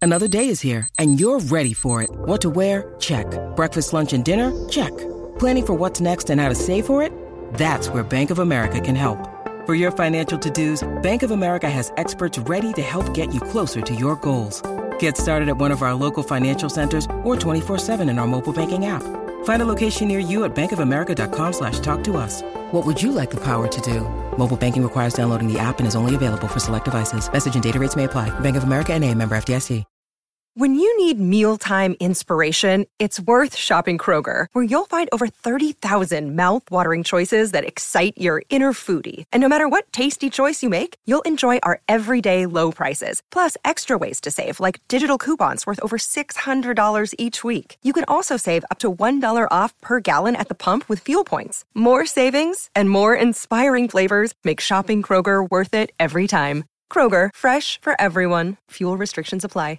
Another day is here, and you're ready for it. What to wear? Check. Breakfast, lunch, and dinner? Check. Planning for what's next and how to save for it? That's where Bank of America can help. For your financial to-dos, Bank of America has experts ready to help get you closer to your goals. Get started at one of our local financial centers or 24/7 in our mobile banking app. Find a location near you at bankofamerica.com/talktous. What would you like the power to do? Mobile banking requires downloading the app and is only available for select devices. Message and data rates may apply. Bank of America N.A., member FDIC. When you need mealtime inspiration, it's worth shopping Kroger, where you'll find over 30,000 mouth-watering choices that excite your inner foodie. And no matter what tasty choice you make, you'll enjoy our everyday low prices, plus extra ways to save, like digital coupons worth over $600 each week. You can also save up to $1 off per gallon at the pump with fuel points. More savings and more inspiring flavors make shopping Kroger worth it every time. Kroger, fresh for everyone. Fuel restrictions apply.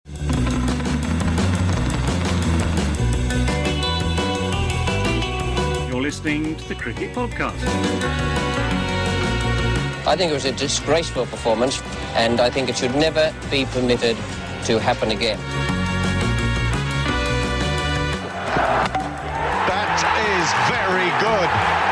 You're listening to the Cricket Podcast. I think it was a disgraceful performance, and I think it should never be permitted to happen again. That is very good.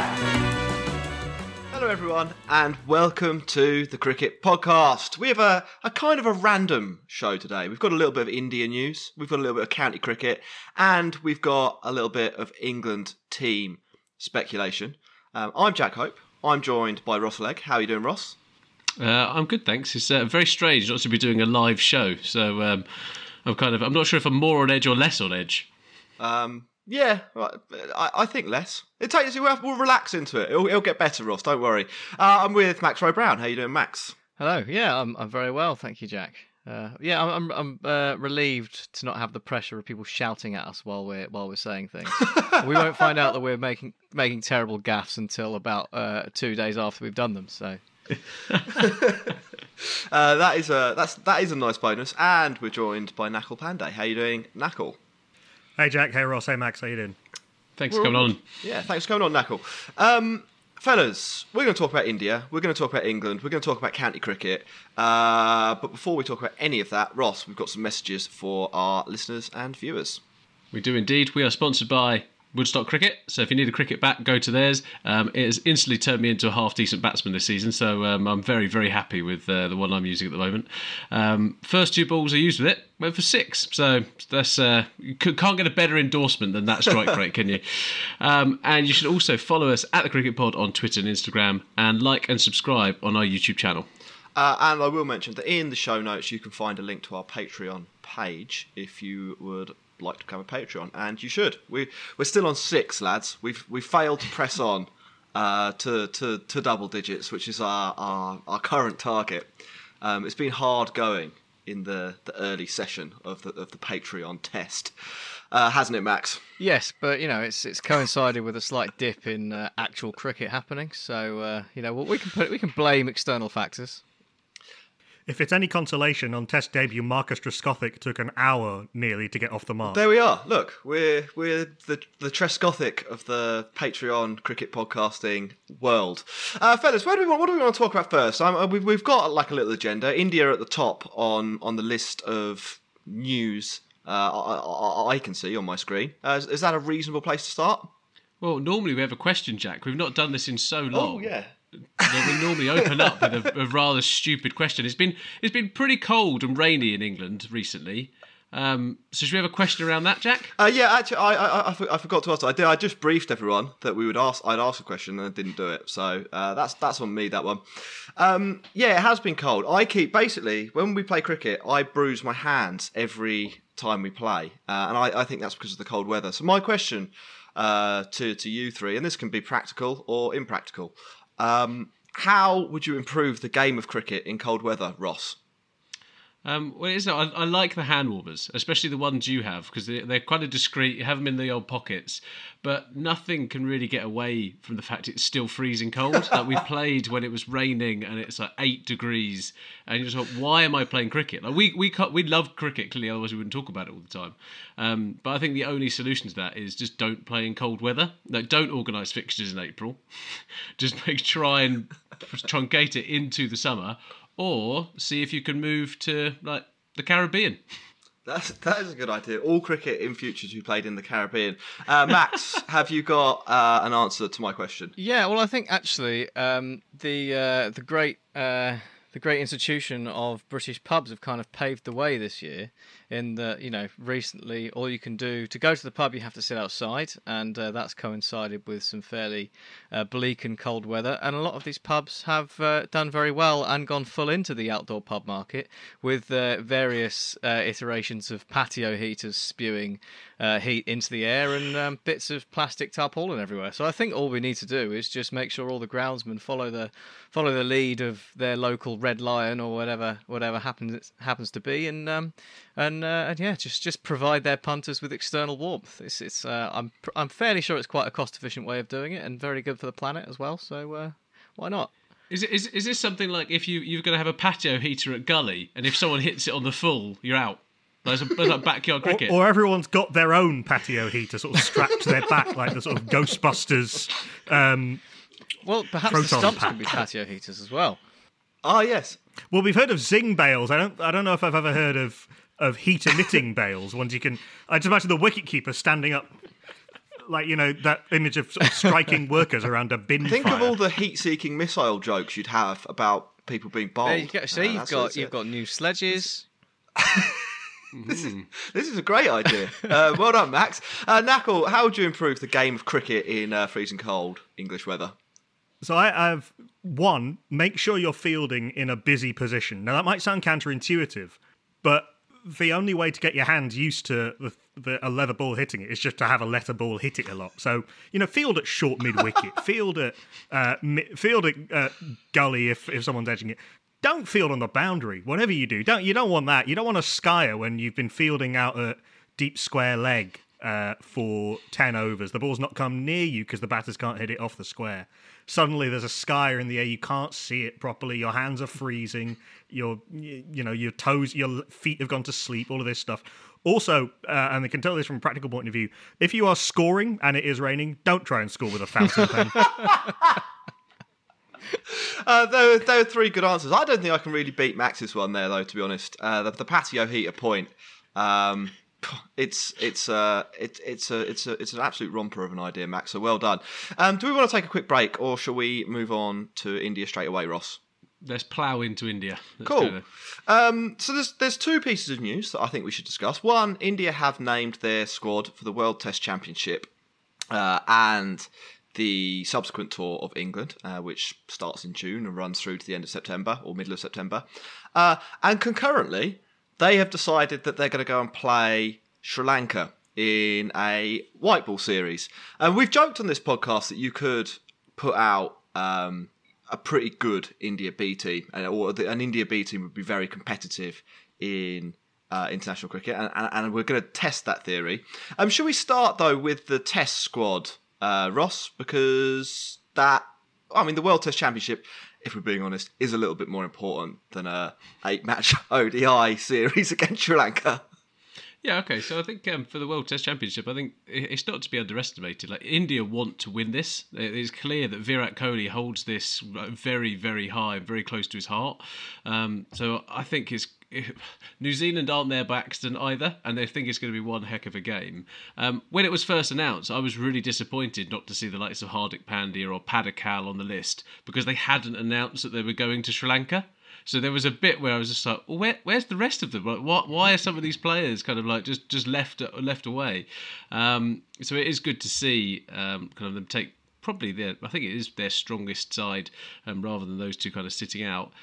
Hello everyone and welcome to the Cricket Podcast. We have a kind of a random show today. We've got a little bit of India news, we've got a little bit of county cricket, and we've got a little bit of England team speculation. I'm Jack Hope. I'm joined by Ross Legg. How are you doing, Ross? I'm good, thanks. It's very strange not to be doing a live show, so I'm not sure if I'm more on edge or less on edge. Yeah, I think less. We'll relax into it. It'll get better, Ross. Don't worry. I'm with Max Rowe Brown. How you doing, Max? Hello. Yeah, I'm very well, thank you, Jack. I'm relieved to not have the pressure of people shouting at us while we're saying things. We won't find out that we're making terrible gaffes until about 2 days after we've done them. So. That is a nice bonus, and we're joined by Nakul Pandey. How you doing, Nakul? Hey Jack, hey Ross, hey Max, how you doing? Thanks for coming on. Yeah, thanks for coming on, Nakul. Fellas, we're going to talk about India, we're going to talk about England, we're going to talk about county cricket. But before we talk about any of that, Ross, we've got some messages for our listeners and viewers. We do indeed. We are sponsored by Woodstock Cricket, so if you need a cricket bat, go to theirs. It has instantly turned me into a half-decent batsman this season, so I'm very, very happy with the one I'm using at the moment. First 2 balls I used with it went for 6, so that's you can't get a better endorsement than that strike rate, can you? And you should also follow us at the Cricket Pod on Twitter and Instagram, and like and subscribe on our YouTube channel. And I will mention that in the show notes you can find a link to our Patreon page if you would like to become a Patreon, and you should. We're still on 6, lads. We've failed to press on to double digits, which is our current target. It's been hard going in the early session of the Patreon test, hasn't it, Max? Yes, but it's coincided with a slight dip in actual cricket happening. So we can blame external factors. If it's any consolation, on Test debut, Marcus Trescothick took an hour nearly to get off the mark. There we are. Look, we're the Trescothick of the Patreon cricket podcasting world. Fellas, what do we want to talk about first? We've got like a little agenda. India at the top on the list of news I can see on my screen. Is that a reasonable place to start? Well, normally we have a question, Jack. We've not done this in so long. Oh, yeah. We normally open up with a rather stupid question. It's been pretty cold and rainy in England recently. So should we have a question around that, Jack? Yeah, actually, I forgot to ask. I just briefed everyone that I'd ask a question and I didn't do it. So that's on me, that one. Yeah, it has been cold. Basically when we play cricket, I bruise my hands every time we play, and I think that's because of the cold weather. So my question to you three, and this can be practical or impractical. How would you improve the game of cricket in cold weather, Ross? I like the hand warmers, especially the ones you have, because they're quite discreet. You have them in the old pockets, but nothing can really get away from the fact it's still freezing cold. Like we played when it was raining and it's like 8 degrees, and you just thought, why am I playing cricket? Like we love cricket, clearly, otherwise we wouldn't talk about it all the time. But I think the only solution to that is just don't play in cold weather. Like don't organise fixtures in April. Just try and truncate it into the summer. Or see if you can move to like the Caribbean. That is a good idea. All cricket in future to be played in the Caribbean. Max, have you got an answer to my question? Yeah, well, I think actually the great institution of British pubs have kind of paved the way this year. In that, recently all you can do to go to the pub, you have to sit outside, and that's coincided with some fairly bleak and cold weather. And a lot of these pubs have done very well and gone full into the outdoor pub market with various iterations of patio heaters spewing heat into the air and bits of plastic tarpaulin everywhere. So I think all we need to do is just make sure all the groundsmen follow the lead of their local Red Lion or whatever happens to be, and just provide their punters with external warmth. I'm fairly sure it's quite a cost efficient way of doing it and very good for the planet as well. So why not? Is this something like if you're going to have a patio heater at Gully, and if someone hits it on the full, you're out? There's like backyard cricket. Or everyone's got their own patio heater sort of strapped to their back, like the sort of Ghostbusters. Well, perhaps the stumps could be patio heaters as well. Ah, yes. Well, we've heard of zing bales. I don't know if I've ever heard of heat emitting bales. Ones you can. I just imagine the wicketkeeper standing up, like that image of, sort of striking workers around a bin. Think fire. of all the heat-seeking missile jokes you'd have about people being bald. There you go. See, you've got new sledges. This is a great idea. Well done, Max. Knackle, how would you improve the game of cricket in freezing cold English weather? So I have one, make sure you're fielding in a busy position. Now that might sound counterintuitive, but the only way to get your hand used to a leather ball hitting it is just to have a leather ball hit it a lot. So, field at short mid-wicket, field at gully if someone's edging it. Don't field on the boundary. Whatever you do, you don't want that. You don't want a skyer when you've been fielding out at deep square leg for 10 overs. The ball's not come near you because the batters can't hit it off the square. Suddenly there's a skyer in the air. You can't see it properly. Your hands are freezing. Your toes, your feet have gone to sleep. All of this stuff. Also, and I can tell this from a practical point of view, if you are scoring and it is raining, don't try and score with a fountain pen. There are three good answers. I don't think I can really beat Max's one there, though. To be honest, the patio heater point. It's an absolute romper of an idea, Max. So well done. Do we want to take a quick break, or shall we move on to India straight away, Ross? Let's plough into India. Cool. So there's two pieces of news that I think we should discuss. One, India have named their squad for the World Test Championship and the subsequent tour of England, which starts in June and runs through to the end of September or middle of September. And concurrently, they have decided that they're going to go and play Sri Lanka in a white ball series. And we've joked on this podcast that you could put out a pretty good India B team, or an India B team would be very competitive in international cricket, and we're going to test that theory. Should we start, though, with the Test squad, Ross? Because the World Test Championship, if we're being honest, is a little bit more important than a 8-match ODI series against Sri Lanka. Yeah, okay. So I think for the World Test Championship, I think it's not to be underestimated. Like, India want to win this. It's clear that Virat Kohli holds this very, very high, very close to his heart. So I think New Zealand aren't there by accident either, and they think it's going to be one heck of a game. When it was first announced, I was really disappointed not to see the likes of Hardik Pandya or Padikkal on the list, because they hadn't announced that they were going to Sri Lanka. So there was a bit where I was just like, well, where's the rest of them? Like, why are some of these players kind of like just left away? So it is good to see kind of them take probably I think it is their strongest side rather than those two kind of sitting out.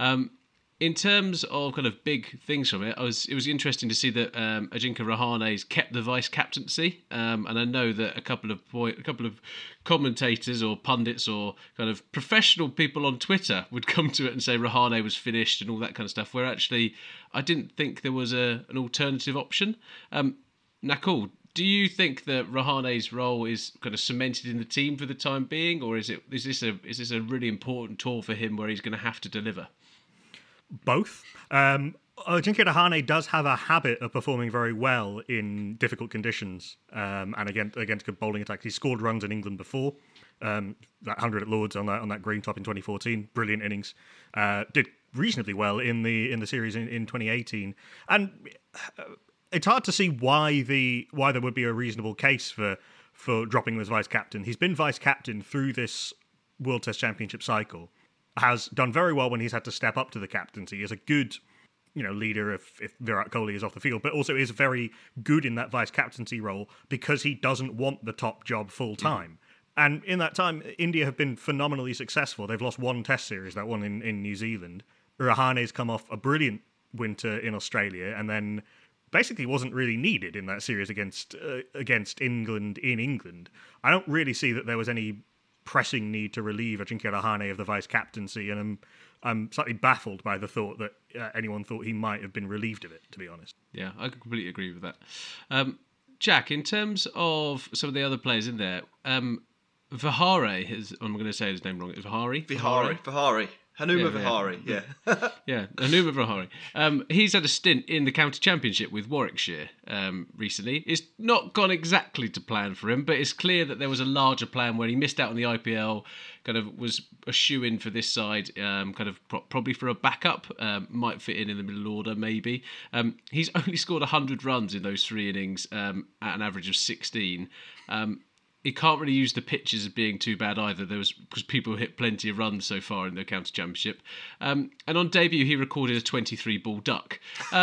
In terms of kind of big things from it, it was interesting to see that Ajinkya Rahane's kept the vice captaincy, and I know that a couple of commentators or pundits or kind of professional people on Twitter would come to it and say Rahane was finished and all that kind of stuff. Where actually, I didn't think there was an alternative option. Nakul, do you think that Rahane's role is kind of cemented in the team for the time being, or is this a really important tour for him where he's going to have to deliver? Both. Ajinkya Rahane does have a habit of performing very well in difficult conditions and against good bowling attacks. He scored runs in England before, that 100 at Lords on that green top in 2014. Brilliant innings. Did reasonably well in the series in 2018, and it's hard to see why there would be a reasonable case for dropping him as vice captain. He's been vice captain through this World Test Championship cycle, has done very well when he's had to step up to the captaincy. Is a good leader if Virat Kohli is off the field, but also is very good in that vice captaincy role because he doesn't want the top job full time. And in that time, India have been phenomenally successful. They've lost one Test series, that one in New Zealand. Rahane's come off a brilliant winter in Australia, and then basically wasn't really needed in that series against England in England. I don't really see that there was any pressing need to relieve Ajinkya Rahane of the vice captaincy, and I'm slightly baffled by the thought that anyone thought he might have been relieved of it, to be honest. Yeah, I completely agree with that. Jack, in terms of some of the other players in there, Vihari, I'm going to say his name wrong. Vihari. Hanuma Vihari, yeah. Yeah, Hanuma Vihari. He's had a stint in the county championship with Warwickshire recently. It's not gone exactly to plan for him, but it's clear that there was a larger plan where he missed out on the IPL, kind of was a shoe-in for this side, kind of probably for a backup, might fit in the middle order maybe. He's only scored 100 runs in those 3 innings at an average of 16. He can't really use the pitches as being too bad either. Because people hit plenty of runs so far in the county championship. And on debut, he recorded a 23-ball duck.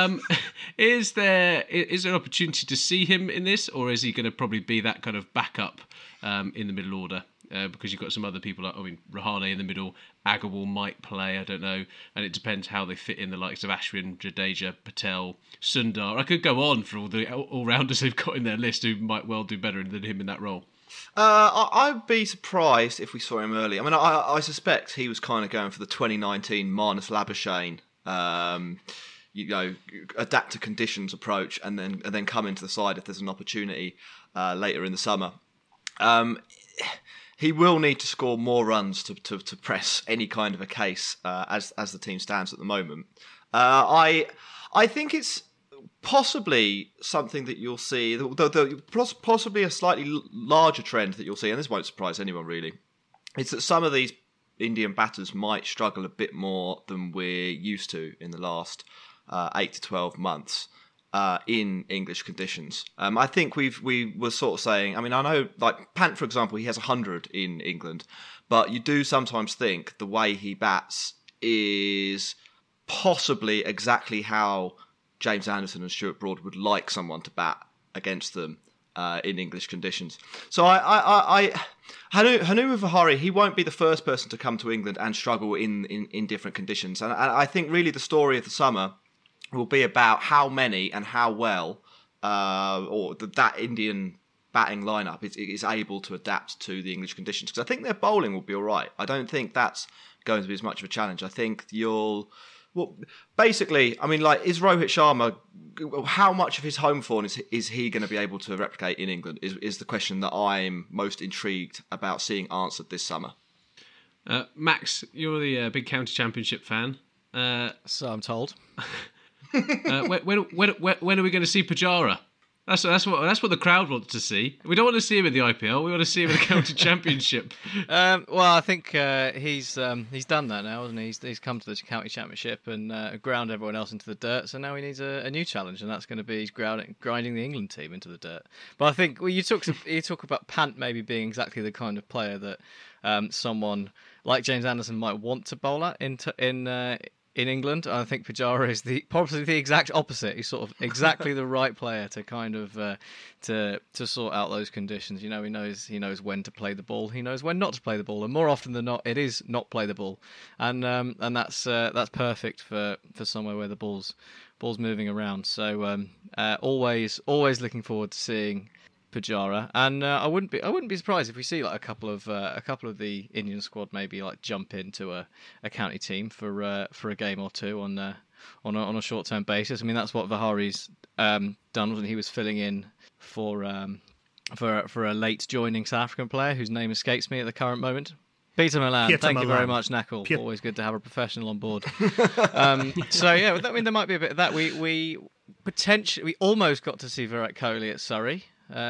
Is there an opportunity to see him in this, or is he going to probably be that kind of backup in the middle order? Because you've got some other people, Rahane in the middle, Agarwal might play, I don't know, and it depends how they fit in the likes of Ashwin, Jadeja, Patel, Sundar. I could go on for all the all-rounders they've got in their list who might well do better than him in that role. I'd be surprised if we saw him early. I mean, I suspect he was kind of going for the 2019 Marnus Labuschagne, adapt to conditions approach, and then come into the side if there's an opportunity later in the summer. He will need to score more runs to press any kind of a case as the team stands at the moment. I think it's possibly something that you'll see, possibly a slightly larger trend that you'll see, and this won't surprise anyone really, is that some of these Indian batters might struggle a bit more than we're used to in the last 8 to 12 months in English conditions. I think we were sort of saying, I mean, I know, like Pant, for example, he has 100 in England, but you do sometimes think the way he bats is possibly exactly how James Anderson and Stuart Broad would like someone to bat against them in English conditions. So Hanuma Vihari, he won't be the first person to come to England and struggle in different conditions. And I think really the story of the summer will be about how many and how well that Indian batting lineup is able to adapt to the English conditions. Because I think their bowling will be all right. I don't think that's going to be as much of a challenge. I think basically, I mean, like, is Rohit Sharma, how much of his home form is he going to be able to replicate in England is the question that I'm most intrigued about seeing answered this summer. Max, you're the big county championship fan. So I'm told. When are we going to see Pujara? That's what the crowd wants to see. We don't want to see him in the IPL. We want to see him in the county championship. Well, I think he's done that now, hasn't he? He's come to the county championship and ground everyone else into the dirt. So now he needs a new challenge, and that's going to be grinding the England team into the dirt. But I think you talk about Pant maybe being exactly the kind of player that someone like James Anderson might want to bowl at in England. I think Pujara is probably the exact opposite. He's sort of exactly the right player to kind of to sort out those conditions. You know, he knows when to play the ball. He knows when not to play the ball, and more often than not, it is not play the ball. And that's perfect for somewhere where the ball's moving around. So always looking forward to seeing Pujara, and I wouldn't be surprised if we see like a couple of the Indian squad maybe like jump into a county team for a game or two on a short term basis. I mean, that's what Vihari's done, wasn't he? He was filling in for a late joining South African player whose name escapes me at the current moment. Peter Milan, thank you very much, Nakul. Always good to have a professional on board. So yeah, I mean, there might be a bit of that. We almost got to see Virat Kohli at Surrey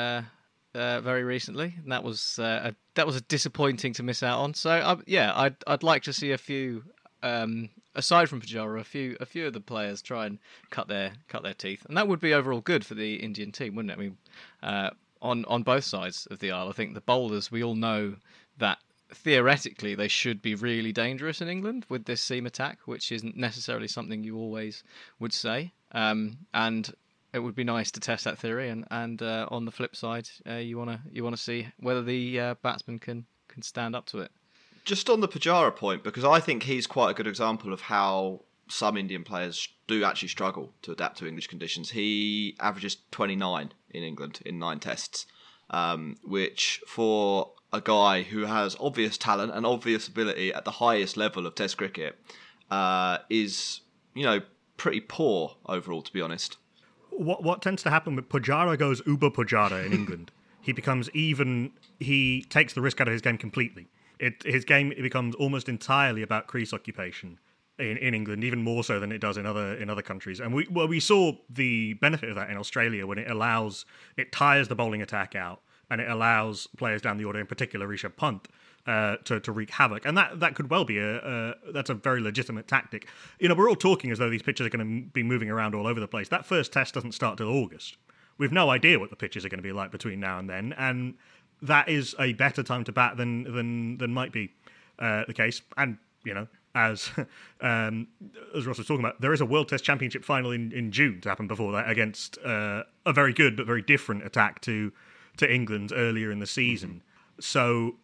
very recently, and that was a disappointing to miss out on. So yeah, I'd like to see a few aside from Pujara, a few of the players try and cut their teeth, and that would be overall good for the Indian team, wouldn't it? I mean, on both sides of the aisle, I think the bowlers, we all know that theoretically they should be really dangerous in England with this seam attack, which isn't necessarily something you always would say, and it would be nice to test that theory. And on the flip side, you want to see whether the batsman can stand up to it. Just on the Pujara point, because I think he's quite a good example of how some Indian players do actually struggle to adapt to English conditions. He averages 29 in England in 9 tests, which for a guy who has obvious talent and obvious ability at the highest level of Test cricket is, pretty poor overall, to be honest. What tends to happen with Pujara goes uber Pujara in England. He takes the risk out of his game completely. His game becomes almost entirely about crease occupation in England, even more so than it does in other countries. And we saw the benefit of that in Australia when it tires the bowling attack out and it allows players down the order, in particular Rishabh Pant, to wreak havoc. And that could well be that's a very legitimate tactic. We're all talking as though these pitches are going to be moving around all over the place. That first test doesn't start till August. We've no idea what the pitches are going to be like between now and then, and that is a better time to bat than might be the case. And as Ross was talking about, there is a World Test Championship final in June to happen before that against a very good but very different attack to England earlier in the season. So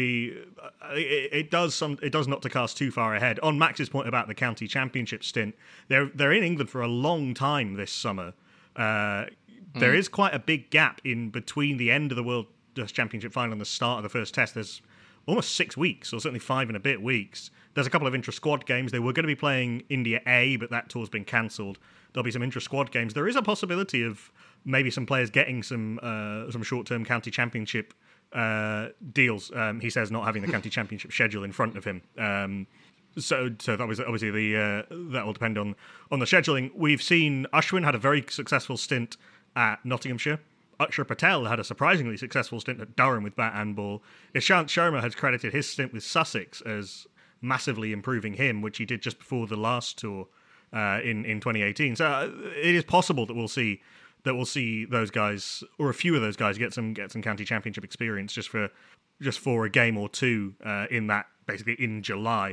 it does not to cast too far ahead. On Max's point about the county championship stint, they're in England for a long time this summer. There is quite a big gap in between the end of the World Test Championship final and the start of the first test. There's almost 6 weeks, or certainly 5 and a bit weeks. There's a couple of intra-squad games. They were going to be playing India A, but that tour's been cancelled. There'll be some intra-squad games. There is a possibility of maybe some players getting some short-term county championship deals. He says not having the county championship schedule in front of him. So that was obviously that will depend on the scheduling. We've seen Ashwin had a very successful stint at Nottinghamshire. Akshar Patel had a surprisingly successful stint at Durham with bat and ball. Ishant Sharma has credited his stint with Sussex as massively improving him, which he did just before the last tour in 2018. So it is possible that we'll see those guys, or a few of those guys, get some county championship experience just for a game or two in that, basically in July.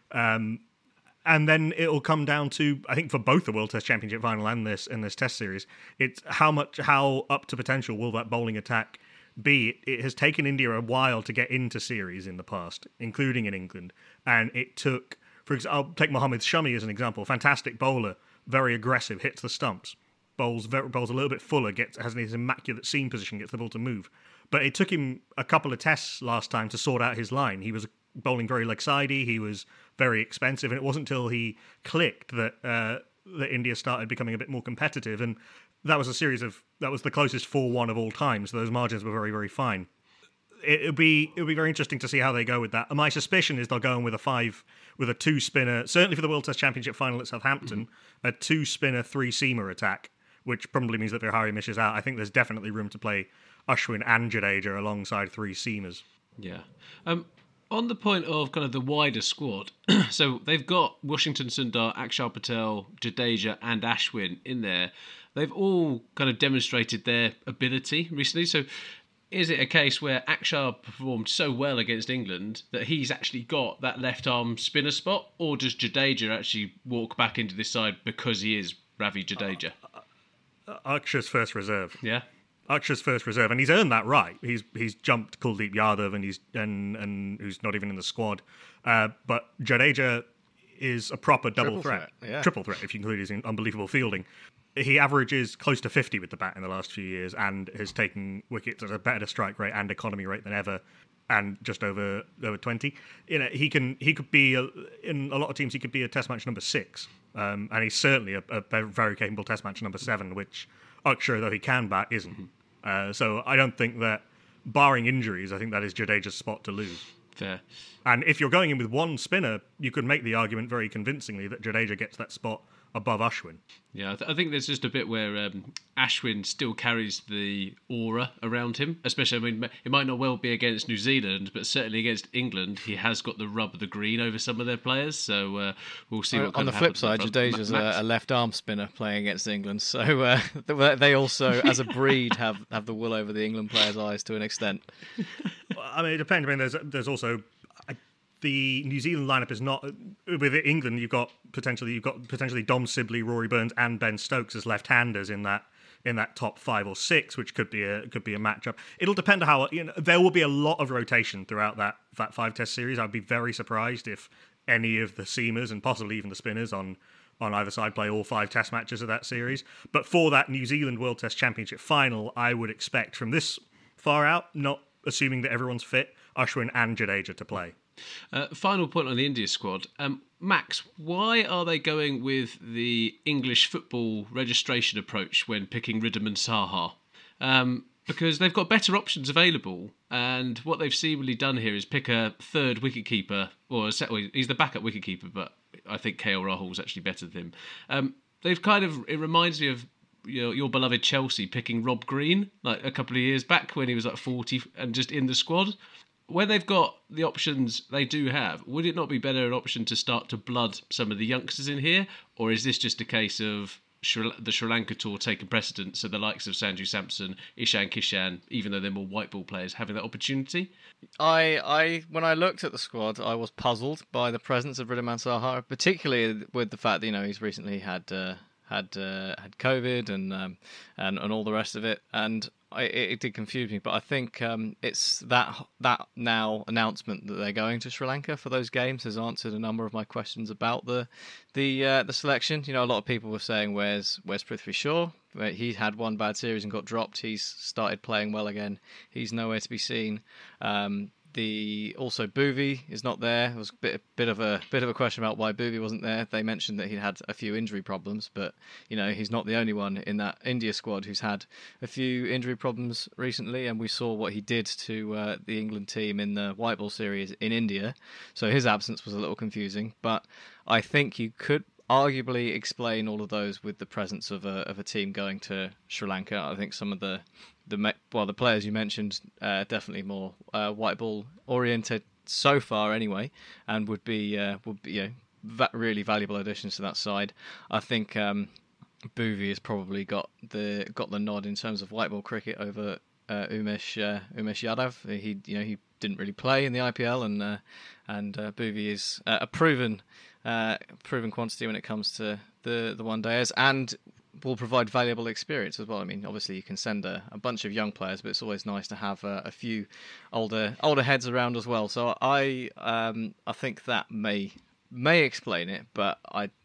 And then it'll come down to, I think, for both the World Test Championship final and this Test series, it's how up to potential will that bowling attack be. It has taken India a while to get into series in the past, including in England, and it took, for example, I'll take Mohammad Shami as an example. Fantastic bowler, very aggressive, hits the stumps, bowls a little bit fuller, has his immaculate seam position, gets the ball to move. But it took him a couple of tests last time to sort out his line. He was bowling very leg-sidey, he was very expensive, and it wasn't until he clicked that India started becoming a bit more competitive, and that was the closest 4-1 of all time, so those margins were very, very fine. It'll be very interesting to see how they go with that. And my suspicion is they'll go in with a 2-spinner, certainly for the World Test Championship final at Southampton, a 2-spinner, 3-seamer attack, which probably means that Vihari misses out. I think there's definitely room to play Ashwin and Jadeja alongside 3 seamers. Yeah. On the point of kind of the wider squad, so they've got Washington Sundar, Akshar Patel, Jadeja and Ashwin in there. They've all kind of demonstrated their ability recently. So is it a case where Akshar performed so well against England that he's actually got that left-arm spinner spot? Or does Jadeja actually walk back into this side because he is Ravi Jadeja? Akshar's first reserve. Yeah. Akshar's first reserve, and he's earned that right. He's jumped Kuldeep Yadav, and who's not even in the squad. But Jadeja is a proper double threat. Yeah. Triple threat, if you include his unbelievable fielding. He averages close to 50 with the bat in the last few years, and has taken wickets at a better strike rate and economy rate than ever, and just over 20. He could be in a lot of teams. He could be a Test match number 6, and he's certainly a very capable Test match number 7, which Akshar, though he can bat, isn't. So I don't think that, barring injuries, I think that is Jadeja's spot to lose. Fair. And if you're going in with one spinner, you could make the argument very convincingly that Jadeja gets that spot above Ashwin. Yeah, I think there's just a bit where Ashwin still carries the aura around him. Especially, I mean, it might not well be against New Zealand, but certainly against England, he has got the rub of the green over some of their players. So we'll see what on the flip side, Jadeja's a left arm spinner playing against England, so they also, as a breed, have the wool over the England players' eyes to an extent. Well, I mean, it depends. I mean, there's also the New Zealand lineup is not with England. You've got potentially Dom Sibley, Rory Burns, and Ben Stokes as left-handers in that top 5 or 6, which could be a matchup. It'll depend on how there will be a lot of rotation throughout that 5-test series. I'd be very surprised if any of the seamers and possibly even the spinners on either side play all 5 test matches of that series. But for that New Zealand World Test Championship final, I would expect from this far out, not assuming that everyone's fit, Ashwin and Jadeja to play. Final point on the India squad. Max, why are they going with the English football registration approach when picking Ridham and Saha? Because they've got better options available, and what they've seemingly done here is pick a third wicketkeeper, he's the backup wicketkeeper, but I think KL Rahul's actually better than him. It reminds me of your beloved Chelsea picking Rob Green like a couple of years back when he was like 40 and just in the squad. When they've got the options they do have, would it not be better an option to start to blood some of the youngsters in here? Or is this just a case of the Sri Lanka tour taking precedence, so the likes of Sanju Samson, Ishan Kishan, even though they're more white ball players, having that opportunity? I when I looked at the squad, I was puzzled by the presence of Ridham Saha, particularly with the fact that he's recently had COVID and all the rest of it, and it did confuse me. But I think it's that now announcement that they're going to Sri Lanka for those games has answered a number of my questions about the selection. A lot of people were saying, where's Prithvi Shaw? He had one bad series and got dropped. He's started playing well again. He's nowhere to be seen. Also Bhuvi is not there. There was a bit of a question about why Bhuvi wasn't there. They mentioned that he had a few injury problems, but he's not the only one in that India squad who's had a few injury problems recently, and we saw what he did to the England team in the white ball series in India. So his absence was a little confusing, but I think you could arguably explain all of those with the presence of a team going to Sri Lanka. I think some of the players you mentioned definitely more white ball oriented so far anyway, and would be really valuable additions to that side. I think Bhuvi has probably got the nod in terms of white ball cricket over Umesh Yadav. He didn't really play in the IPL, and Bhuvi is a proven quantity when it comes to the one dayers, and will provide valuable experience as well. I mean, obviously you can send a bunch of young players, but it's always nice to have a few older heads around as well. So I think that may explain it, but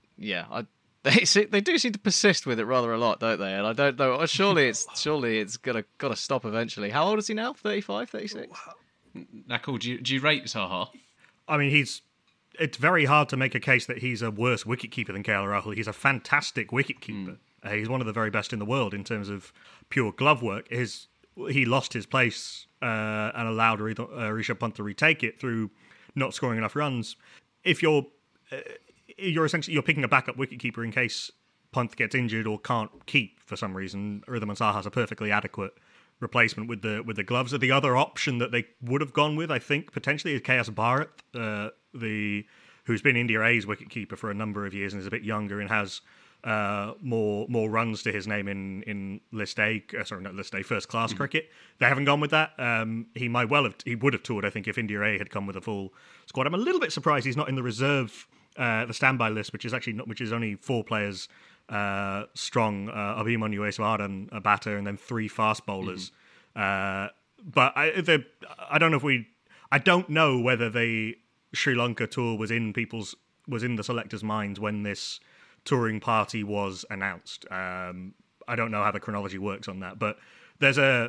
they do seem to persist with it rather a lot, don't they? And I don't know. Surely it's got to stop eventually. How old is he now? 35, 36? Nakul, do you rate Saha? I mean, it's very hard to make a case that he's a worse wicketkeeper than KL Rahul. He's a fantastic wicketkeeper. He's one of the very best in the world in terms of pure glove work. He lost his place and allowed Rishabh Pant to retake it through not scoring enough runs. If you're picking a backup wicketkeeper in case Pant gets injured or can't keep for some reason, Ridham Saha has a perfectly adequate replacement with the gloves. The other option that they would have gone with, I think, potentially is KS Bharat, who's been India A's wicketkeeper for a number of years and is a bit younger and has more runs to his name in first class cricket. They haven't gone with that. He would have toured, I think, if India A had come with a full squad. I'm a little bit surprised he's not in the reserve, the standby list, which is only 4 players strong. Abhimanyu Eswaran, a batter, and then 3 fast bowlers. But I don't know whether the Sri Lanka tour was in the selectors' minds when this touring party was announced. I don't know how the chronology works on that, but there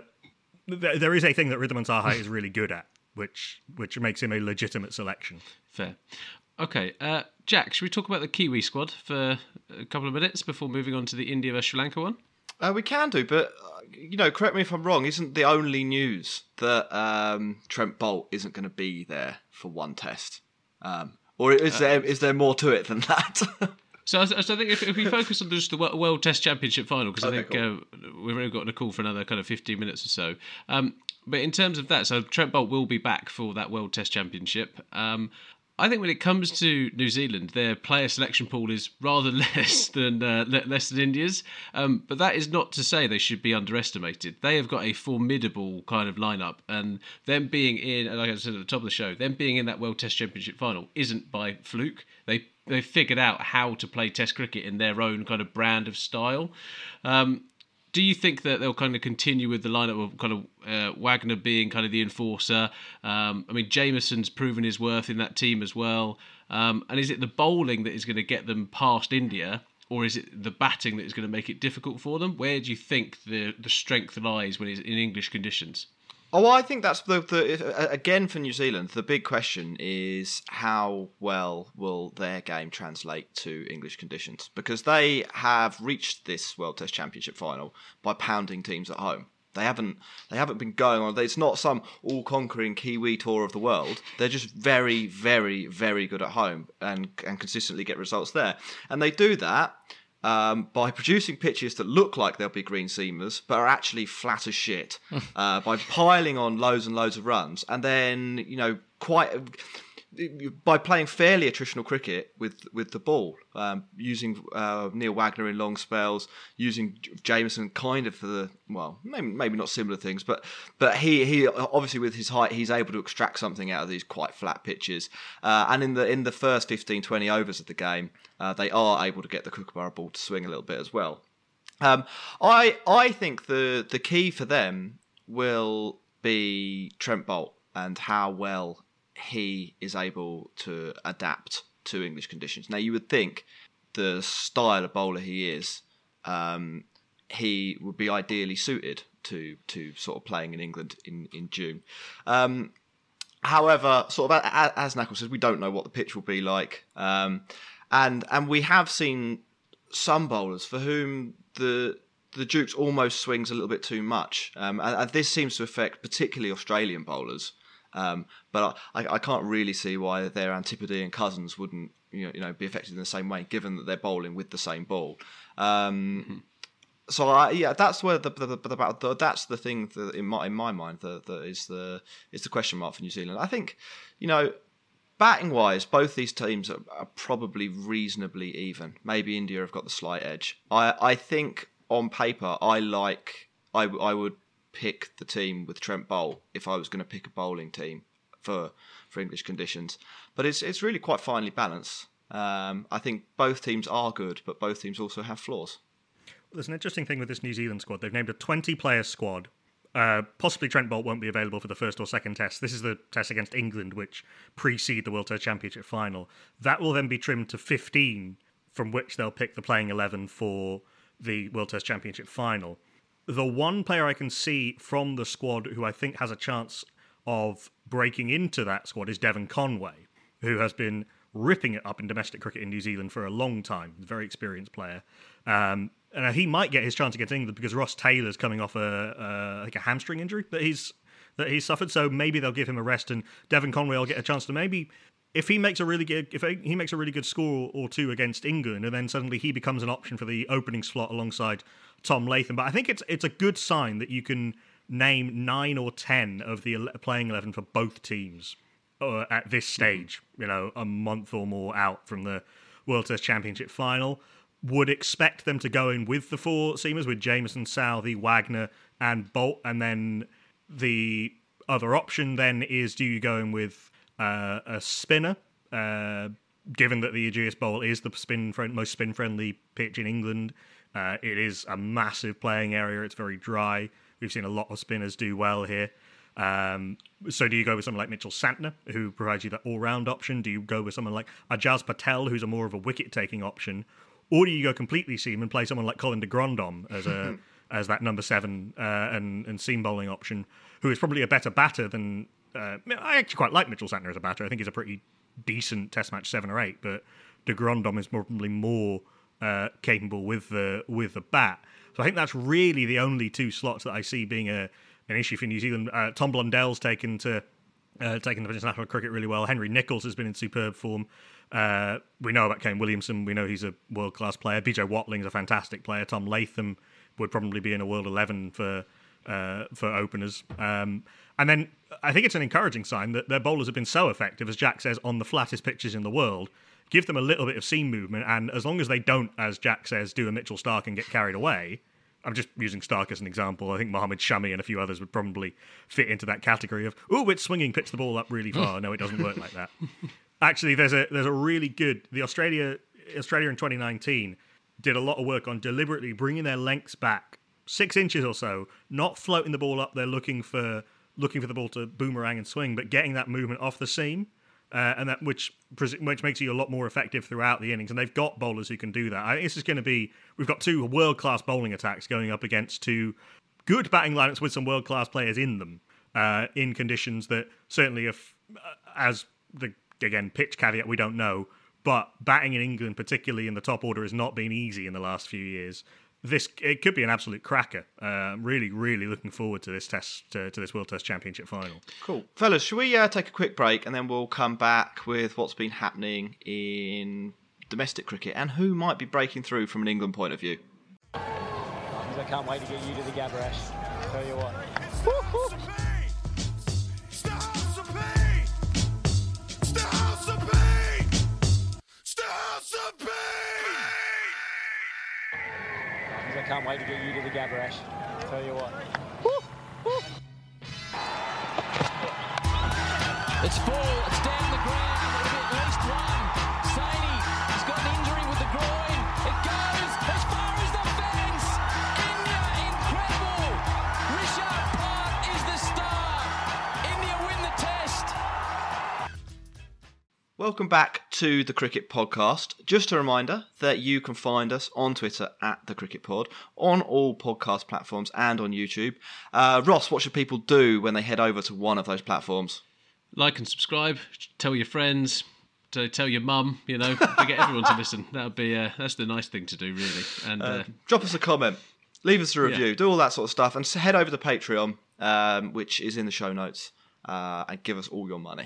is a thing that Ridham Saha is really good at, which makes him a legitimate selection. Fair. Okay, Jack, should we talk about the Kiwi squad for a couple of minutes before moving on to the India vs Sri Lanka one? We can do, but correct me if I'm wrong. Isn't the only news that Trent Boult isn't going to be there for one test, or is there more to it than that? So I think if we focus on just the World Test Championship final, because I think we've only got a call for another kind of 15 minutes or so. But in terms of that, so Trent Boult will be back for that World Test Championship. I think when it comes to New Zealand, their player selection pool is rather less than India's. But that is not to say they should be underestimated. They have got a formidable kind of lineup, and them being in, like I said at the top of the show, them being in that World Test Championship final isn't by fluke. They figured out how to play Test cricket in their own kind of brand of style. Do you think that they'll kind of continue with the lineup of kind of Wagner being kind of the enforcer? I mean, Jameson's proven his worth in that team as well. And is it the bowling that is going to get them past India, or is it the batting that is going to make it difficult for them? Where do you think the strength lies when it's in English conditions? Oh, I think that's again for New Zealand. The big question is how well will their game translate to English conditions, because they have reached this World Test Championship final by pounding teams at home. They haven't been going on. It's not some all-conquering Kiwi tour of the world. They're just very, very, very good at home and consistently get results there. And they do that by producing pitches that look like they'll be green seamers, but are actually flat as shit. By piling on loads and loads of runs, and then by playing fairly attritional cricket with the ball, using Neil Wagner in long spells, using Jameson kind of for the, well, maybe not similar things, but he obviously with his height he's able to extract something out of these quite flat pitches. And in the first 15-20 overs of the game, they are able to get the Kookaburra ball to swing a little bit as well. I think the key for them will be Trent Boult and how well he is able to adapt to English conditions. Now, you would think the style of bowler he is, he would be ideally suited to sort of playing in England in June. However, sort of as Knuckles says, we don't know what the pitch will be like, and we have seen some bowlers for whom the Dukes almost swings a little bit too much, and this seems to affect particularly Australian bowlers. But I can't really see why their Antipodean cousins wouldn't be affected in the same way, given that they're bowling with the same ball. So that's where that's the thing that in my mind that is the question mark for New Zealand. I think batting wise, both these teams are probably reasonably even. Maybe India have got the slight edge. I think on paper I would pick the team with Trent Boult if I was going to pick a bowling team for English conditions. But it's really quite finely balanced. I think both teams are good, but both teams also have flaws. Well, there's an interesting thing with this New Zealand squad. They've named a 20-player squad. Possibly Trent Boult won't be available for the first or second test. This is the test against England, which precede the World Test Championship final. That will then be trimmed to 15, from which they'll pick the playing 11 for the World Test Championship final. The one player I can see from the squad who I think has a chance of breaking into that squad is Devon Conway, who has been ripping it up in domestic cricket in New Zealand for a long time. He's a very experienced player. And he might get his chance against England because Ross Taylor's coming off a hamstring injury that he's suffered. So maybe they'll give him a rest, and Devon Conway will get a chance to maybe, if he makes a really good score or two against England, and then suddenly he becomes an option for the opening slot alongside Tom Latham. But I think it's a good sign that you can name 9 or 10 of the playing 11 for both teams at this stage, a month or more out from the World Test Championship final. Would expect them to go in with the four seamers, with Jameson, Southey, Wagner and Boult, and then the other option then is, do you go in with a spinner, given that the Ageas Bowl is the most spin-friendly pitch in England. It is a massive playing area. It's very dry. We've seen a lot of spinners do well here. So do you go with someone like Mitchell Santner, who provides you that all-round option? Do you go with someone like Ajaz Patel, who's more of a wicket-taking option? Or do you go completely seam and play someone like Colin de Grandhomme as that number 7 and seam bowling option, who is probably a better batter than... I actually quite like Mitchell Santner as a batter. I think he's a pretty decent Test match 7 or 8, but de Grandhomme is probably more capable with the bat. So I think that's really the only two slots that I see being an issue for New Zealand. Tom Blundell's taken to international cricket really well. Henry Nicholls has been in superb form. We know about Kane Williamson. We know he's a world-class player. BJ Watling's a fantastic player. Tom Latham would probably be in a World 11 for openers. And then I think it's an encouraging sign that their bowlers have been so effective, as Jack says, on the flattest pitches in the world. Give them a little bit of seam movement, and as long as they don't, as Jack says, do a Mitchell Starc and get carried away. I'm just using Starc as an example. I think Mohammed Shami and a few others would probably fit into that category of, it's swinging, pitch the ball up really far. No, it doesn't work like that. Actually, there's a really good... The Australia in 2019 did a lot of work on deliberately bringing their lengths back 6 inches or so, not floating the ball up there looking for the ball to boomerang and swing, but getting that movement off the seam, and that which makes you a lot more effective throughout the innings. And they've got bowlers who can do that. I think this is going to be... We've got 2 world-class bowling attacks going up against 2 good batting lineups with some world-class players in them, in conditions that certainly, again, pitch caveat, we don't know, but batting in England, particularly in the top order, has not been easy in the last few years. It could be an absolute cracker. Really, really looking forward to this to this World Test Championship final. Cool. Fellas, should we take a quick break and then we'll come back with what's been happening in domestic cricket and who might be breaking through from an England point of view? I can't wait to get you to the Gabrash. Tell you what. I can't wait to get you to the Gabrash. Tell you what. It's full. It's down the ground. It'll be at least one. Saini has got an injury with the groin. It goes as far as the fence. India, incredible. Rishabh Pant is the star. India win the test. Welcome back to the Cricket Podcast. Just a reminder that you can find us on Twitter at the Cricket Pod, on all podcast platforms and on YouTube. Ross, what should people do when they head over to one of those platforms? Like and subscribe. Tell your friends. Tell your mum. To get everyone to listen. That's the nice thing to do, really. And drop us a comment, leave us a review, do all that sort of stuff, and head over to Patreon, which is in the show notes, and give us all your money.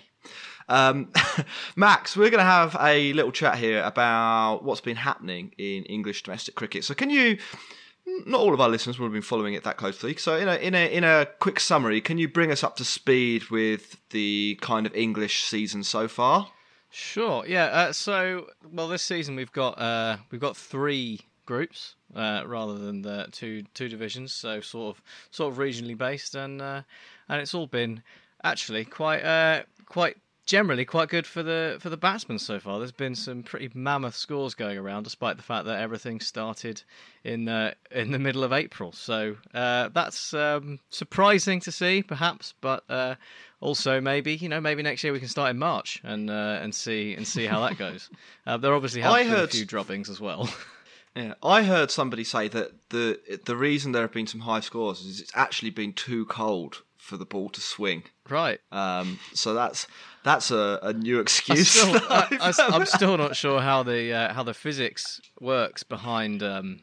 Max, we're going to have a little chat here about what's been happening in English domestic cricket. So can you, not all of our listeners will have been following it that closely, so in a quick summary, can you bring us up to speed with the kind of English season so far? Sure, yeah. This season we've got 3 groups rather than the two divisions, so sort of regionally based, and it's all been actually quite generally quite good for the batsmen so far. There's been some pretty mammoth scores going around, despite the fact that everything started in the middle of April. So that's surprising to see, perhaps, but also maybe next year we can start in March and see how that goes. There obviously have been a few droppings as well. Yeah, I heard somebody say that the reason there have been some high scores is it's actually been too cold for the ball to swing. Right. So that's a new excuse. I'm still not sure how the physics works behind the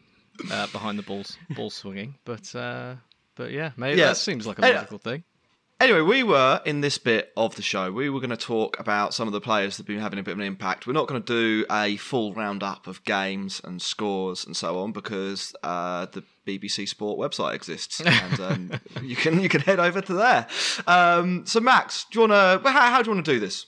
ball swinging, but yeah, maybe that seems like a logical thing. Anyway, we were, in this bit of the show, we were going to talk about some of the players that have been having a bit of an impact. We're not going to do a full roundup of games and scores and so on because the BBC Sport website exists, and you can head over to there. So, Max, how do you want to do this?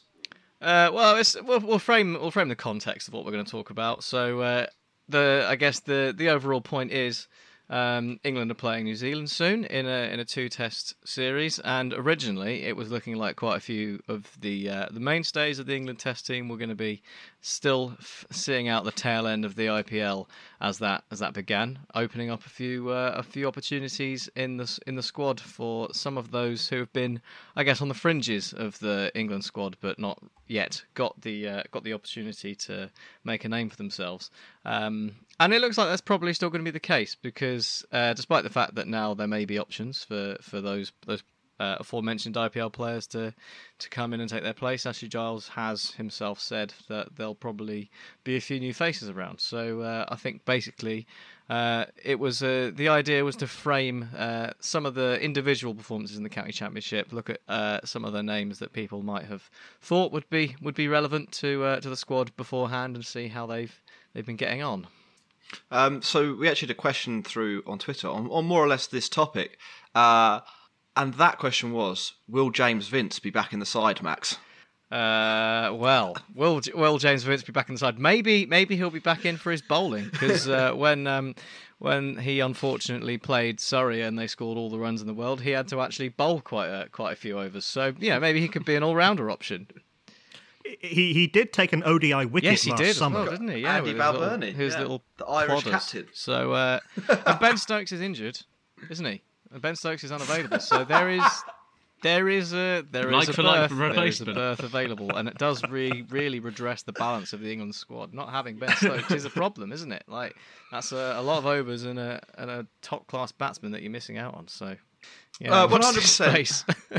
We'll frame the context of what we're going to talk about. So, I guess the overall point is, England are playing New Zealand soon in a 2-test series, and originally it was looking like quite a few of the mainstays of the England Test team were going to be still seeing out the tail end of the IPL as that began, opening up a few opportunities in the squad for some of those who have been, I guess, on the fringes of the England squad but not yet got the opportunity to make a name for themselves. And it looks like that's probably still going to be the case because despite the fact that now there may be options for those aforementioned IPL players to come in and take their place, Ashley Giles has himself said that there'll probably be a few new faces around. So I think basically It was the idea was to frame some of the individual performances in the county championship. Look at some of the names that people might have thought would be relevant to the squad beforehand, and see how they've been getting on. So we actually had a question through on Twitter on more or less this topic, and that question was: will James Vince be back in the side, Max? Well, will James Vince be back in the side? Maybe he'll be back in for his bowling, because when he unfortunately played Surrey and they scored all the runs in the world, he had to actually bowl quite a few overs. So maybe he could be an all-rounder option. He did take an ODI wicket last summer, well, didn't he? Yeah, Andy Balbirnie, his little the Irish plodders. captain. So and Ben Stokes is injured, isn't he? And Ben Stokes is unavailable. So there is a berth available, and it does really redress the balance of the England squad. Not having Ben Stokes is a problem, isn't it? Like, that's a lot of overs and a top class batsman that you're missing out on. So, yeah, 100%.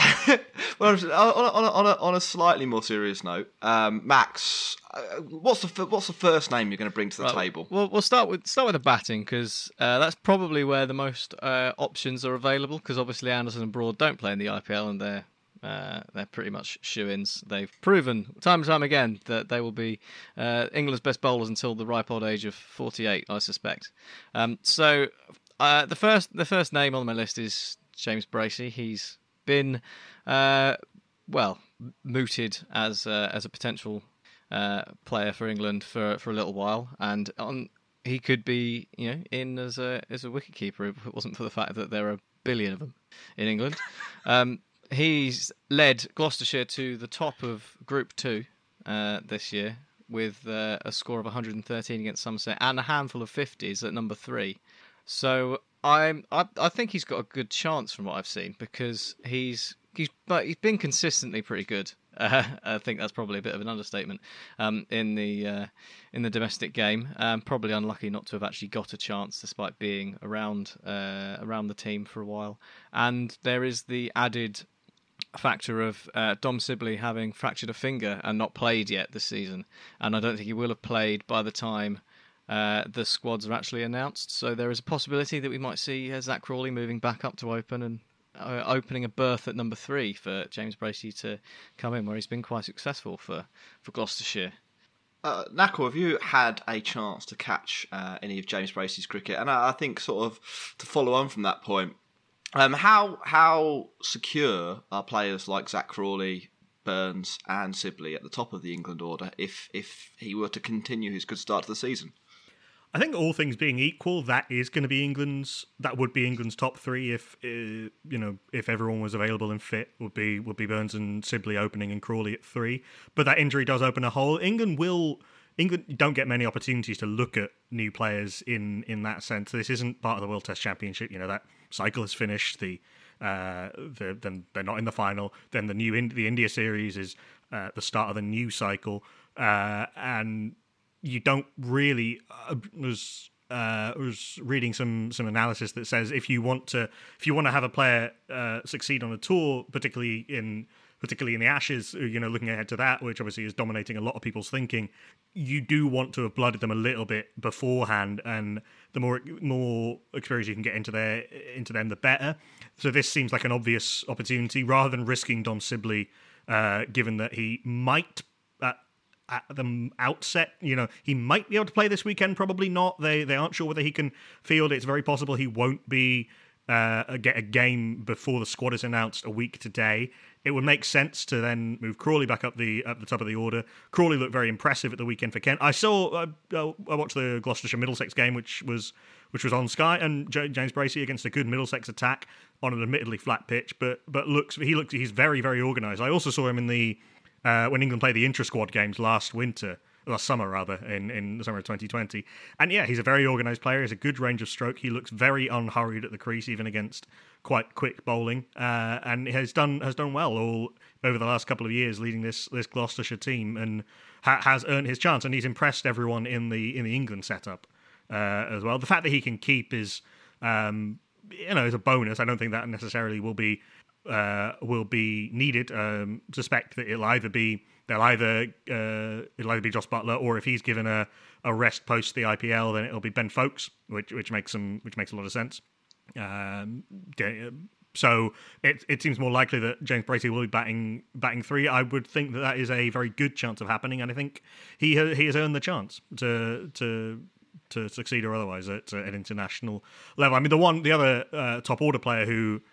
On a slightly more serious note, Max, what's the first name you're going to bring to the table? Well, we'll start with the batting, because that's probably where the most options are available. Because obviously Anderson and Broad don't play in the IPL, and they're pretty much shoo-ins. They've proven time and time again that they will be England's best bowlers until the ripe old age of 48, I suspect. So the first name on my list is James Bracey. He's been mooted as a potential player for England for a little while, and he could be in as a wicketkeeper if it wasn't for the fact that there are a billion of them in England. He's led Gloucestershire to the top of Group 2 this year with a score of 113 against Somerset and a handful of 50s at number 3. So I think he's got a good chance from what I've seen, because he's been consistently pretty good. I think that's probably a bit of an understatement in the domestic game. Probably unlucky not to have actually got a chance, despite being around the team for a while. And there is the added factor of Dom Sibley having fractured a finger and not played yet this season, and I don't think he will have played by the time the squads are actually announced. So there is a possibility that we might see Zach Crawley moving back up to open and opening a berth at number 3 for James Bracey to come in, where he's been quite successful for Gloucestershire. Nako, have you had a chance to catch any of James Bracey's cricket? And I think, sort of to follow on from that point, how secure are players like Zach Crawley, Burns and Sibley at the top of the England order if he were to continue his good start to the season? I think all things being equal, that would be England's top 3 if everyone was available and fit. Would be Burns and Sibley opening and Crawley at 3. But that injury does open a hole. England don't get many opportunities to look at new players in that sense. This isn't part of the World Test Championship. That cycle has finished. Then they're not in the final. Then the India series is the start of the new cycle, and you don't really. I was reading some analysis that says if you want to have a player succeed on a tour, particularly in the Ashes, looking ahead to that, which obviously is dominating a lot of people's thinking, you do want to have blooded them a little bit beforehand, and the more experience you can get into them, the better. So this seems like an obvious opportunity, rather than risking Dom Sibley, given that he might at the outset, he might be able to play this weekend. Probably not. They aren't sure whether he can field. It's very possible he won't be get a game before the squad is announced a week today. It would make sense to then move Crawley back up the top of the order. Crawley looked very impressive at the weekend for Kent. I watched the Gloucestershire Middlesex game, which was on Sky, and James Bracey against a good Middlesex attack on an admittedly flat pitch, but he's very, very organised. I also saw him in the when England played the intra-squad games last summer in the summer of 2020. And yeah, he's a very organised player. He has a good range of stroke. He looks very unhurried at the crease, even against quite quick bowling, and has done well all over the last couple of years, leading this Gloucestershire team, and has earned his chance. And he's impressed everyone in the England setup as well. The fact that he can keep is is a bonus. I don't think that necessarily will be needed. Suspect that it'll either be Joss Buttler, or if he's given a a rest post the IPL, then it'll be Ben Foakes, which makes a lot of sense. So it seems more likely that James Bracey will be batting 3. I would think that is a very good chance of happening, and I think he has earned the chance to succeed or otherwise at an international level. I mean, the other top order player who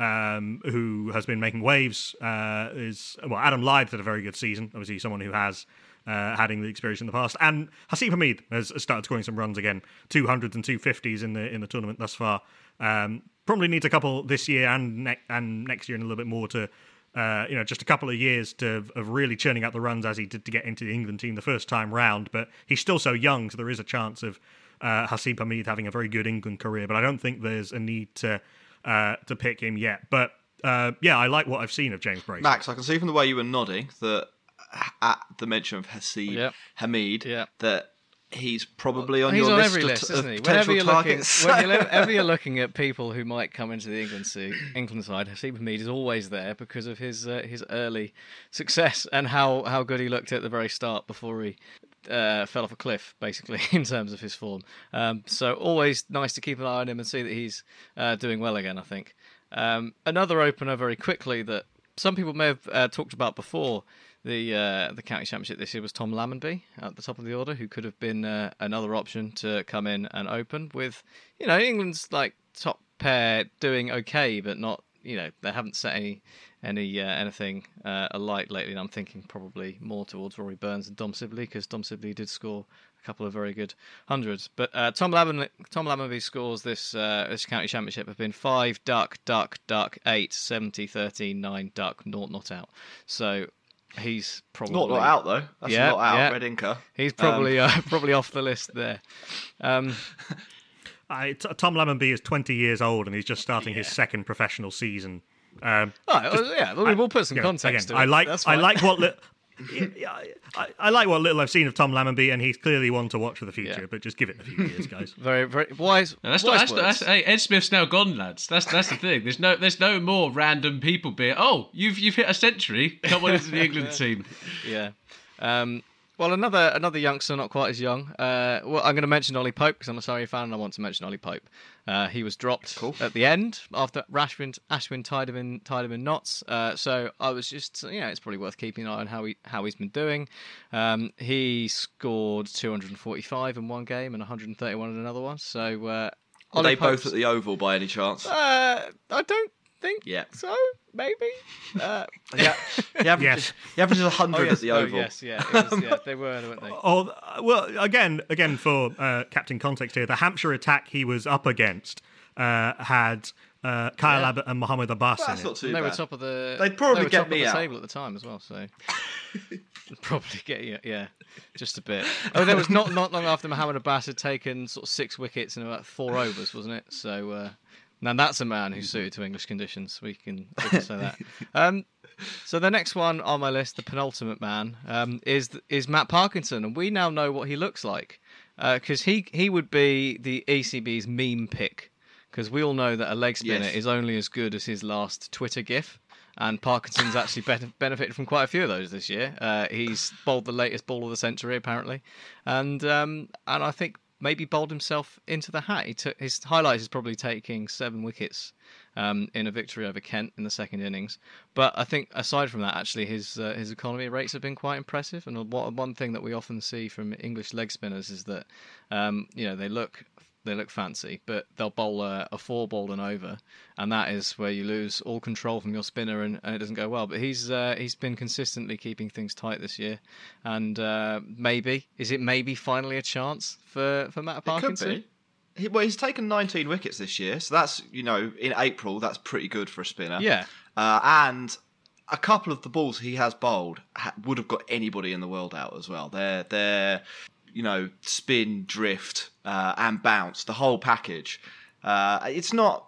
has been making waves is Adam Lyth had a very good season. Obviously, someone who has had the experience in the past, and Haseeb Hameed has started scoring some runs again, 200s and 250s in the tournament thus far. Probably needs a couple this year and next year and a little bit more to, just a couple of years of really churning out the runs as he did to get into the England team the first time round. But he's still so young, so there is a chance of Haseeb Hameed having a very good England career. But I don't think there's a need to pick him yet. But I like what I've seen of James Bracey. Max, I can see from the way you were nodding that at the mention of Haseeb Hameed that he's probably on your list every list, isn't he? Whenever you're looking at people who might come into the England side, Haseeb Hameed is always there because of his early success and how good he looked at the very start before he fell off a cliff, basically, in terms of his form. So always nice to keep an eye on him and see that he's doing well again, I think. Another opener very quickly that some people may have talked about before the county championship this year was Tom Lammonby at the top of the order, who could have been another option to come in and open with, England's top pair doing okay, but not, they haven't set anything alight lately. And I'm thinking probably more towards Rory Burns and Dom Sibley, because Dom Sibley did score a couple of very good hundreds. But Tom Lammonby's scores this county championship have been 5 duck, 8 70 13 9 duck, not out. So he's probably not out though. That's not out. Red Inca. He's probably off the list there. Tom Lammonby is 20 years old and he's just starting his second professional season. We'll put some context to it. I like what I like what little I've seen of Tom Lammonby, and he's clearly one to watch for the future. But just give it a few years, guys. Very, very wise. No, hey, Ed Smith's now gone, lads. That's the thing. There's no more random people being. Oh, you've hit a century. Come on into the England team. Yeah. Well, another youngster, not quite as young. I'm going to mention Ollie Pope because I'm a Surrey fan, and I want to mention Ollie Pope. He was dropped at the end after Ashwin tied him in knots. So I was just, it's probably worth keeping an eye on how he's been doing. He scored 245 in one game and 131 in another one. So are they both at the Oval by any chance? I don't think so. Maybe. He averages 100 at the Oval. Yes, they were, weren't they? Oh, well, again for captain context here, the Hampshire attack he was up against had Kyle Abbott and Mohammed Abbas in it. That's not too bad. They were top of the. They'd probably get me out. Table at the time as well, so probably get you. Yeah, just a bit. Oh, there was not long after Mohammed Abbas had taken sort of 6 wickets in about 4 overs, wasn't it? So. Now that's a man who's suited to English conditions. We can say that. So the next one on my list, the penultimate man, is Matt Parkinson, and we now know what he looks like because he would be the ECB's meme pick, because we all know that a leg spinner is only as good as his last Twitter gif, and Parkinson's actually benefited from quite a few of those this year. He's bowled the latest ball of the century apparently, and I think. Maybe bowled himself into the hat. His highlight is probably taking 7 wickets in a victory over Kent in the second innings. But I think aside from that, actually, his economy rates have been quite impressive. And one thing that we often see from English leg spinners is that they look fancy, but they'll bowl a 4-ball and over, and that is where you lose all control from your spinner, and it doesn't go well. But he's been consistently keeping things tight this year, and maybe finally a chance for Matt Parkinson? It could be. He's taken 19 wickets this year, so that's in April that's pretty good for a spinner. Yeah, and a couple of the balls he has bowled would have got anybody in the world out as well. They're spin, drift, and bounce, the whole package. It's not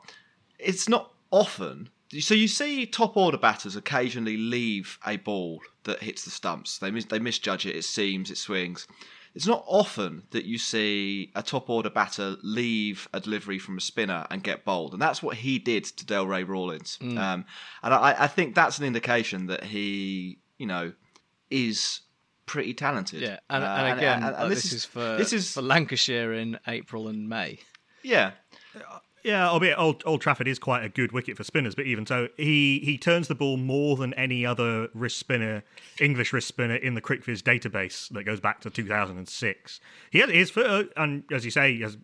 often. So you see top order batters occasionally leave a ball that hits the stumps. They misjudge it. It seams. It swings. It's not often that you see a top order batter leave a delivery from a spinner and get bowled, and that's what he did to Delray Rawlins. And I think that's an indication that he, is pretty talented. Yeah, and again, this is for Lancashire in April and May. Yeah. Yeah, albeit Old Trafford is quite a good wicket for spinners, but even so, he turns the ball more than any other English wrist spinner in the CricViz database that goes back to 2006. He has his, and as you say, he has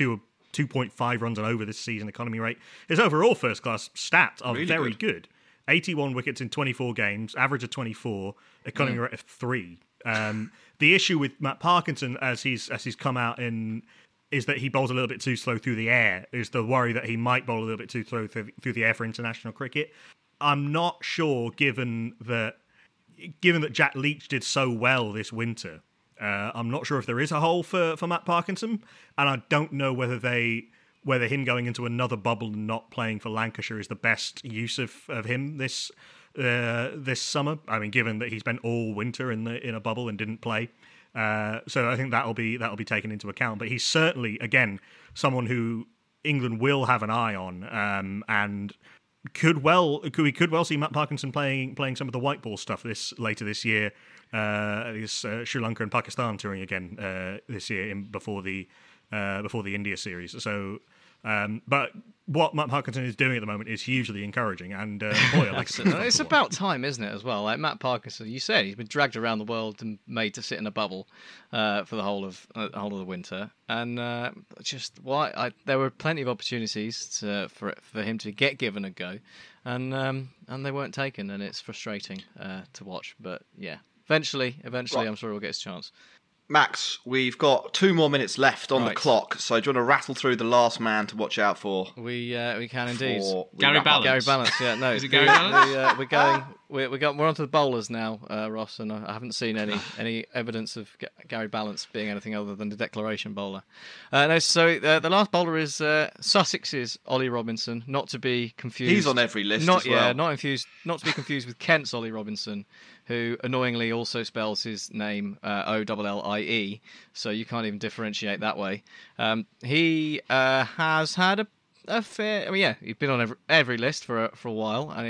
2.5 runs and over this season economy rate. His overall first class stats are really very good. 81 wickets in 24 games, average of 24, economy rate of 3. The issue with Matt Parkinson, as he's come out in, is that he bowls a little bit too slow through the air. Is the worry that he might bowl a little bit too slow through the air for international cricket. I'm not sure, given that Jack Leach did so well this winter. I'm not sure if there is a hole for Matt Parkinson, and I don't know whether him going into another bubble and not playing for Lancashire is the best use of him this summer. I mean, given that he spent all winter in a bubble and didn't play. So I think that'll be taken into account. But he's certainly, again, someone who England will have an eye on, and we could well see Matt Parkinson playing some of the white ball stuff later this year. Sri Lanka and Pakistan touring again this year before the India series. So, but what Matt Parkinson is doing at the moment is hugely encouraging, and boy, I like it. It's about time, isn't it? As well, like Matt Parkinson, you said he's been dragged around the world and made to sit in a bubble for the whole of the winter, and there were plenty of opportunities for him to get given a go, and they weren't taken, and it's frustrating to watch. But yeah, eventually, right. I'm sure he'll get his chance. Max, we've got 2 more minutes left on the clock, so do you want to rattle through the last man to watch out for? We can indeed. Gary Balance. Gary Balance, yeah, no. Is it Gary Balance? We're onto the bowlers now, Ross, and I haven't seen any evidence of Gary Balance being anything other than a declaration bowler. So the last bowler is Sussex's Ollie Robinson, not to be confused. He's on every list as well. Yeah, not to be confused with Kent's Ollie Robinson, who annoyingly also spells his name O-L-L-I-E, so you can't even differentiate that way. He has had a fair... I mean, yeah, he's been on every list for a while, and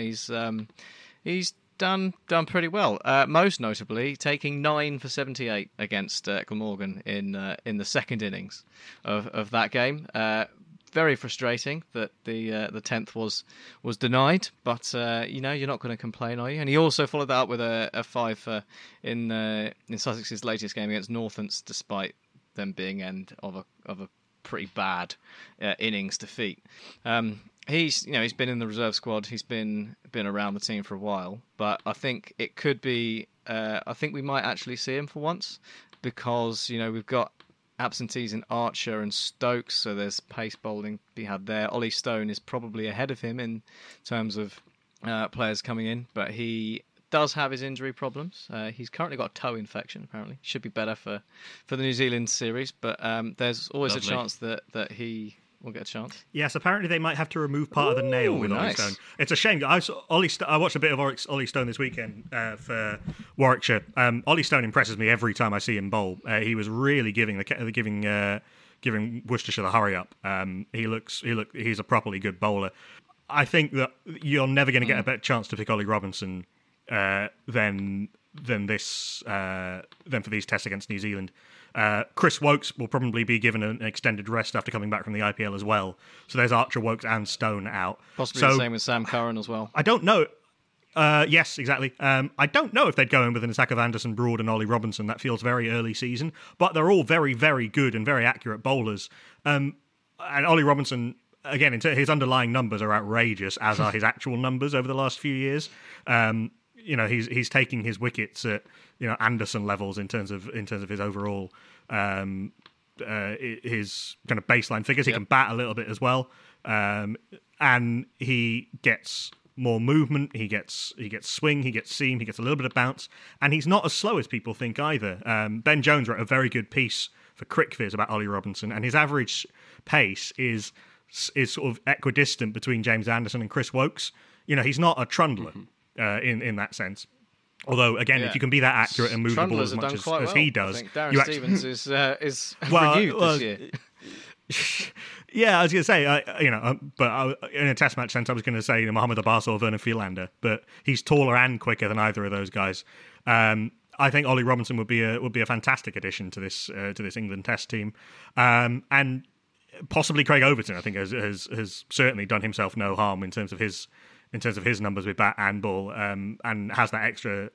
he's done pretty well. Most notably, taking 9 for 78 against Glamorgan in the second innings of that game. Very frustrating that the 10th was denied, but you're not going to complain, are you? And he also followed that up with a 5 in Sussex's latest game against Northants, despite them being end of a pretty bad innings defeat. He's been in the reserve squad. He's been around the team for a while, but I think it could be. I think we might actually see him for once, because we've got absentees in Archer and Stokes, so there's pace bowling to be had there. Ollie Stone is probably ahead of him in terms of players coming in, but he does have his injury problems. He's currently got a toe infection, apparently. Should be better for the New Zealand series, but there's always a chance that he will get a chance. Yes, apparently they might have to remove part of the nail with Ollie Stone. It's a shame. I watched a bit of Ollie Stone this weekend for Warwickshire. Ollie Stone impresses me every time I see him bowl. He was really giving Worcestershire the hurry up. He's a properly good bowler. I think that you're never going to get a better chance to pick Ollie Robinson than for these tests against New Zealand. Chris Woakes will probably be given an extended rest after coming back from the IPL as well. So there's Archer, Woakes and Stone out. Possibly the same with Sam Curran as well. I don't know. Yes, exactly. I don't know if they'd go in with an attack of Anderson, Broad and Ollie Robinson. That feels very early season. But they're all very, very good and very accurate bowlers. And Ollie Robinson, again, his underlying numbers are outrageous, as are his actual numbers over the last few years. He's taking his wickets at Anderson levels in terms of his overall his kind of baseline figures. He can bat a little bit as well, and he gets more movement. He gets swing. He gets seam. He gets a little bit of bounce, and he's not as slow as people think either. Ben Jones wrote a very good piece for CricViz about Ollie Robinson, and his average pace is sort of equidistant between James Anderson and Chris Woakes. He's not a trundler in that sense. Although, again, if you can be that accurate and move the ball as much as he does... I think Darren Stevens is renewed this year. Yeah, I was going to say, but in a test match sense, I was going to say Mohamed Abbas or Vernon Philander, but he's taller and quicker than either of those guys. And I think Ollie Robinson would be a fantastic addition to this England Test team, and possibly Craig Overton. I think has certainly done himself no harm in terms of his numbers with bat and ball, and has that extra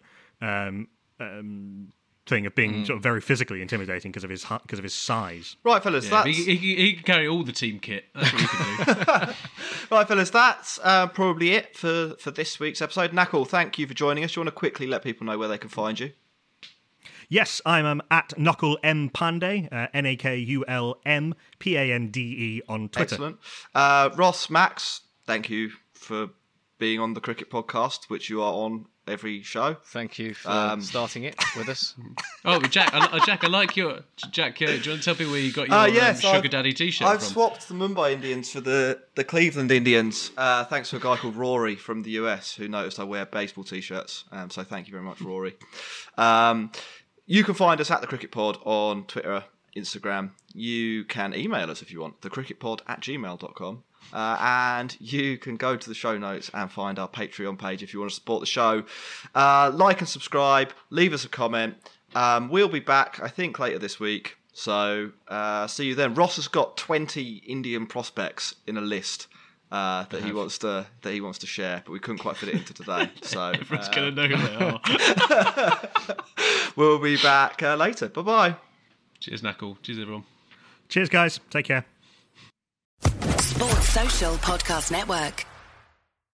thing of being sort of very physically intimidating because of his size. Right, fellas, yeah, he can carry all the team kit. That's what he can do. Right, fellas, that's probably it for this week's episode. Nakul, thank you for joining us. Do you want to quickly let people know where they can find you? Yes, I'm at Nakul M Pandey, Nakulm Pande on Twitter. Excellent. Ross, Max, thank you for being on the Cricket Podcast, which you are on every show. Thank you for starting it with us. Oh, Jack, I like your... Jack, do you want to tell people where you got your Sugar Daddy T-shirt I've from? swapped the Mumbai Indians for the Cleveland Indians, thanks to a guy called Rory from the US who noticed I wear baseball T-shirts. So thank you very much, Rory. You can find us at The Cricket Pod on Twitter, Instagram. You can email us if you want, thecricketpod@gmail.com. And you can go to the show notes and find our Patreon page if you want to support the show. Like and subscribe, leave us a comment. We'll be back, I think, later this week. So see you then. Ross has got 20 Indian prospects in a list that he wants to share, but we couldn't quite fit it into today. So everyone's going to know who they are. We'll be back later. Bye-bye. Cheers, Nakul. Cheers, everyone. Cheers, guys. Take care. Sports Social Podcast Network.